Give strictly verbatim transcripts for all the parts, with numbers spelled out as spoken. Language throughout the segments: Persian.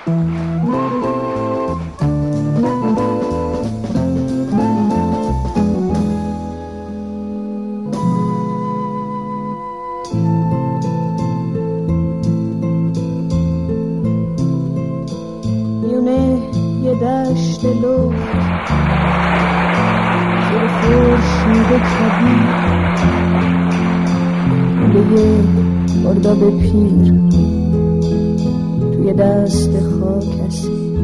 دشت لفت زیر خورشید کبیر لوله مرداب پیر توی دست خاک اسیر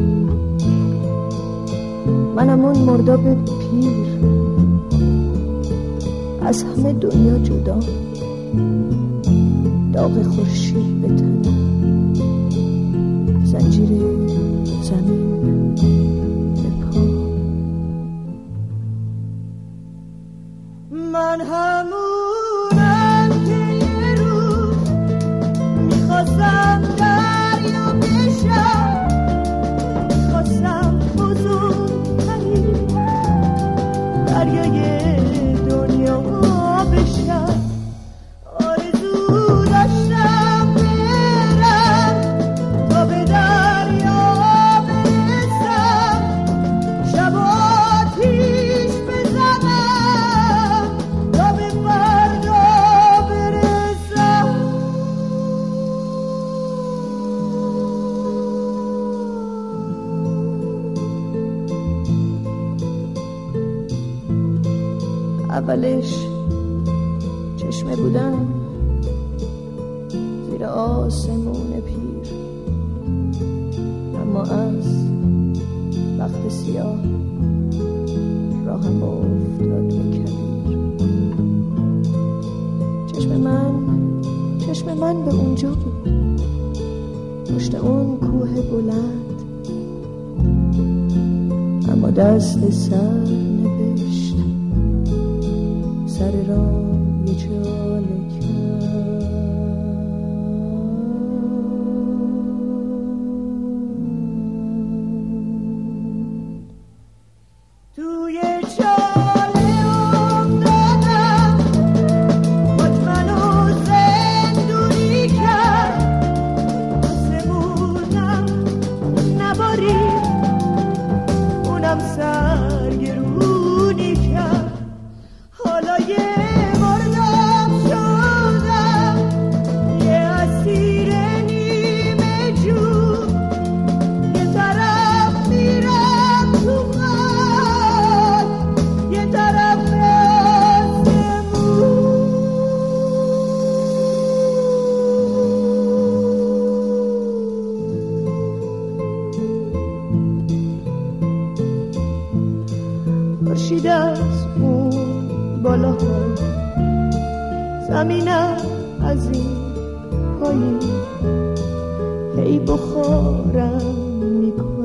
منم اون مرداب پیر از همه دنیا جدا داغ خورشید به تنم زنجیر زمین من همونم که یه روز میخواستم دریا بشم میخواستم بزرگترین دریای دنیا بشم آرزو داشتم برم تا به دریا برسم شب آتیش بزنم تا به فردا برسم اولش چشمه بودن زیر آسمون پیر اما از وقت سیاه راهم افتاد به کبیر چشم من چشم من به اونجا بود پشت اون کوه بلند اما دست سر نوشت سر را یه چاله کرد توی چاله افتادم خود منو زندونی کرد آسمونم نبارید اونم سرگرونی کرد حالا یه مردم شدم یه اسیر نیمه جون یه طرف میرم تو خاک یه طرف آسمون خورشید از اون بالا ها زمینم از این پایین هی بخارم میکن